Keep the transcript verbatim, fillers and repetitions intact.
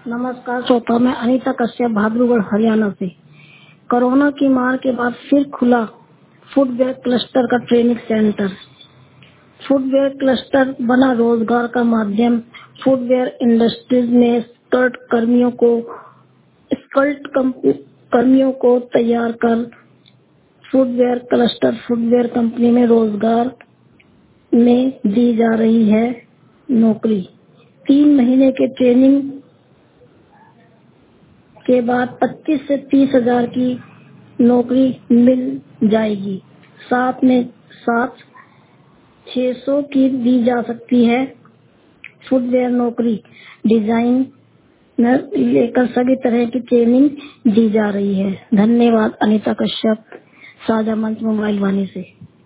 नमस्कार श्रोता, मैं अनीता कश्यप भाद्रगढ़ हरियाणा से। कोरोना की मार के बाद फिर खुला फुटवेयर क्लस्टर का ट्रेनिंग सेंटर। फुटवेयर क्लस्टर बना रोजगार का माध्यम। फुटवेयर इंडस्ट्रीज में स्कर्ट कर्मियों को स्कर्ट कर्मियों को तैयार कर फुटवेयर क्लस्टर फुटवेयर कंपनी में रोजगार में दी जा रही है नौकरी। तीन महीने के ट्रेनिंग के बाद पच्चीस से तीस हजार की नौकरी मिल जाएगी। साथ में साथ छह सौ की दी जा सकती है। फुटवेयर नौकरी डिजाइन लेकर सभी तरह की ट्रेनिंग दी जा रही है। धन्यवाद। अनीता कश्यप, साझा मंच मोबाइल वाणी से।